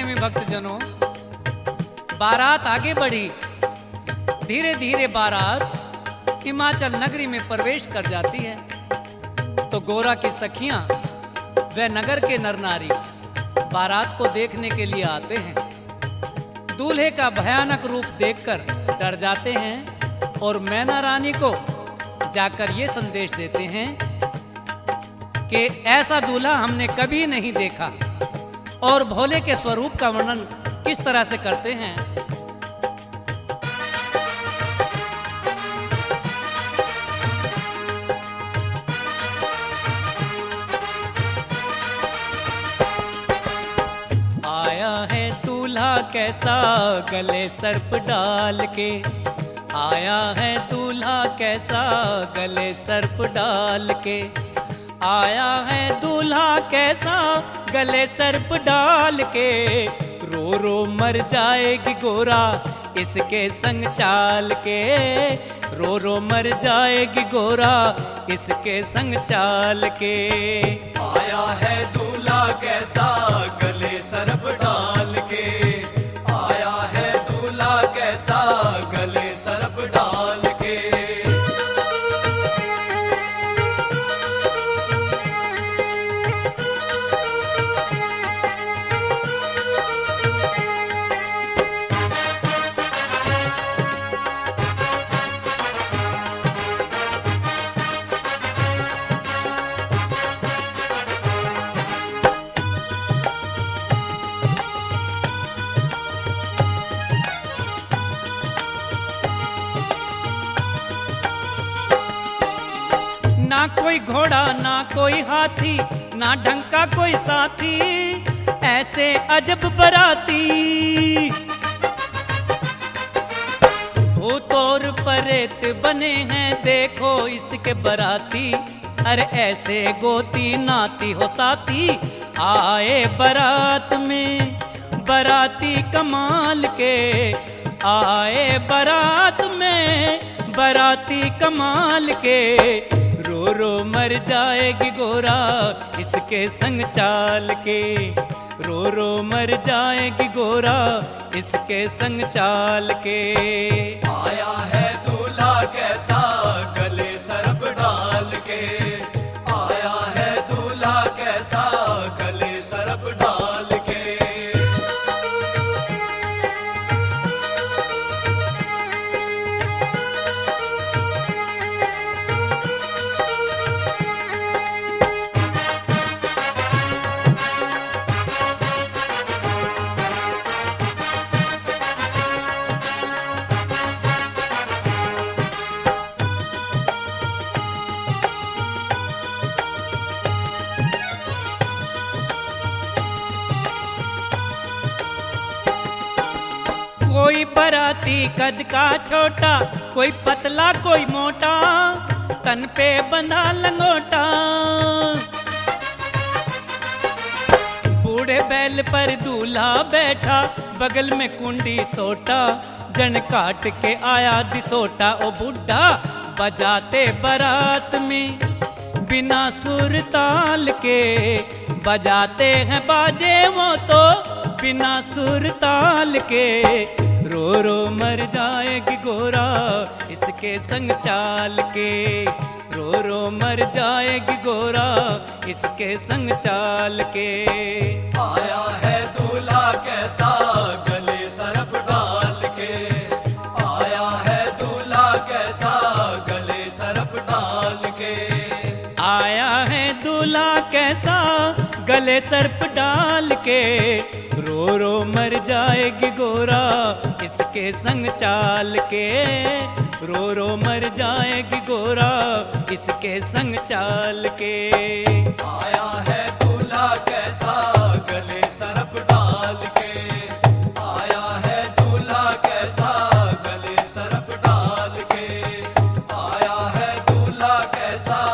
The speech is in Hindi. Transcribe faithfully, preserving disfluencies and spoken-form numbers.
प्रेमी भक्तजनों, बारात आगे बढ़ी। धीरे धीरे बारात हिमाचल नगरी में प्रवेश कर जाती है। तो गोरा की सखियां व नगर के नर नारी बारात को देखने के लिए आते हैं। दूल्हे का भयानक रूप देखकर डर जाते हैं और मैना रानी को जाकर ये संदेश देते हैं कि ऐसा दूल्हा हमने कभी नहीं देखा। और भोले के स्वरूप का वर्णन किस तरह से करते हैं। आया है दूल्हा कैसा गले सर्प डाल के, आया है दूल्हा कैसा गले सर्प डाल के, आया है दूल्हा कैसा गले सर्प डाल के, रो रो मर जाएगी गोरा इसके संग चाल के, रो रो मर जाएगी गोरा इसके संग चाल के। आया है दूल्हा कैसा गले सर्प डाल के, आया है दूल्हा कैसा गले सर्प डाल के। ना कोई घोड़ा ना कोई हाथी ना ढंग का कोई साथी, ऐसे अजब बराती। भूत और प्रेत बने हैं देखो इसके बराती, अरे ऐसे गोती नाती हो साथी आए बारात में, बराती कमाल के आए बारात में, बराती कमाल के, रो रो मर जाएगी गोरा इसके संग चाल के, रो रो मर जाएगी गोरा इसके संग चाल के। आया है दूल्हा कैसा गले सर्प डाल के, आया है दूल्हा कैसा गले सर्प डाल के। कोई बराती कद का छोटा, कोई पतला कोई मोटा, तन पे बंधा लंगोटा। बूढ़े बैल पर दूल्हा बैठा, बगल में कुंडी सोटा, जन काट के आया दिसोटा। ओ बुड्ढा बजाते बारात में बिना सुर ताल के, बजाते हैं बाजे वो तो बिना सुर ताल के, रो रो मर जाएगी गोरा इसके संग चाल के, रो रो मर जाएगी गोरा इसके संग चाल के। आया है दूल्हा कैसा गले सर्प डाल के, आया है दूल्हा कैसा गले सर्प डाल के, आया है दूल्हा कैसा गले सर्प डाल के, रो रो मर जाएगी गोरा इसके संग चाल के, रो रो मर जाएगी गोरा इसके संग चाल के। आया है दूल्हा कैसा गले सर्प डाल के, आया है दूल्हा कैसा गले सर्प डाल के, आया है दूल्हा कैसा